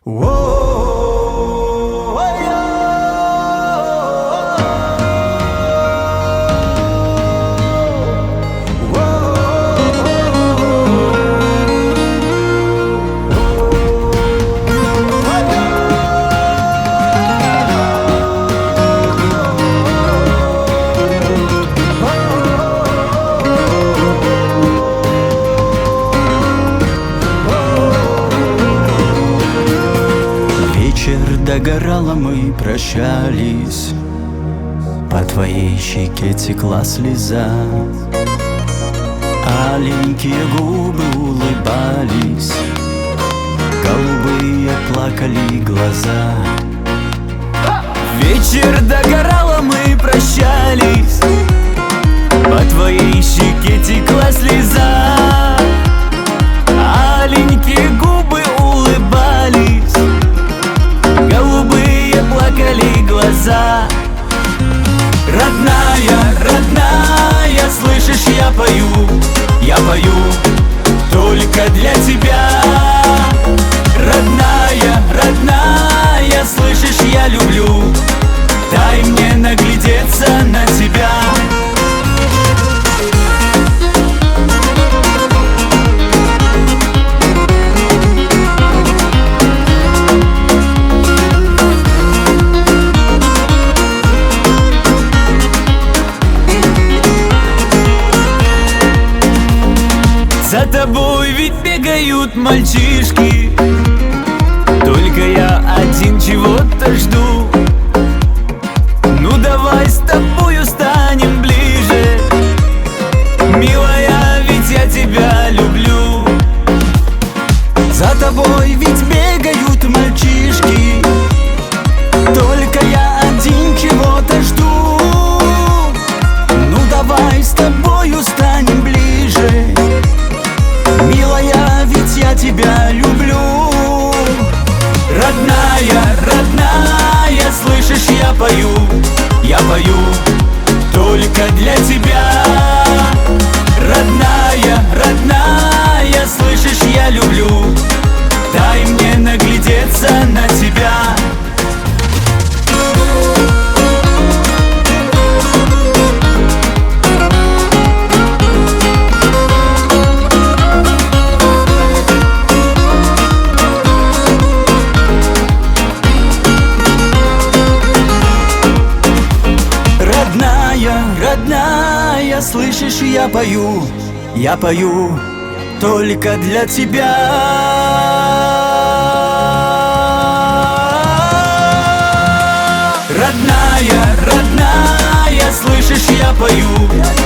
Догорало, мы прощались, по твоей щеке текла слеза, аленькие губы улыбались, голубые плакали глаза. Вечер догорало, мы прощались, по твоей щеке текла слеза, аленькие губы улыбались, голубые плакали глаза. Родная, родная, слышишь, я пою только для тебя. Родная, родная, слышишь, я люблю, дай мне наглядеться на тебя. За тобой ведь бегают мальчишки, только я один чего-то жду. Ну давай с тобою станем ближе, милая, ведь я тебя люблю. За тобой ведь бегают мальчишки, только я один чего-то жду. Ну давай с тобою станем ближе, милая, ведь я тебя люблю. Родная, родная, слышишь, я пою только для тебя. Родная, родная, слышишь, я люблю, дай мне наглядеться на тебя. Родная, слышишь, я пою только для тебя. Родная, родная, слышишь, я пою